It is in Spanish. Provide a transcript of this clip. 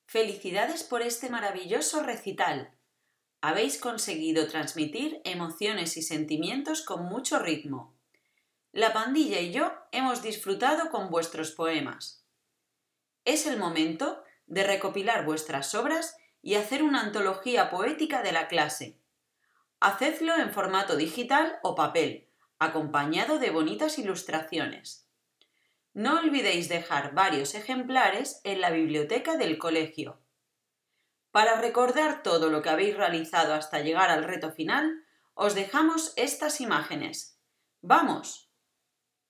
Felicidades por este maravilloso recital. Habéis conseguido transmitir emociones y sentimientos con mucho ritmo. La pandilla y yo hemos disfrutado con vuestros poemas. Es el momento de recopilar vuestras obras y hacer una antología poética de la clase. Hacedlo en formato digital o papel, acompañado de bonitas ilustraciones. No olvidéis dejar varios ejemplares en la biblioteca del colegio. Para recordar todo lo que habéis realizado hasta llegar al reto final, os dejamos estas imágenes. ¡Vamos!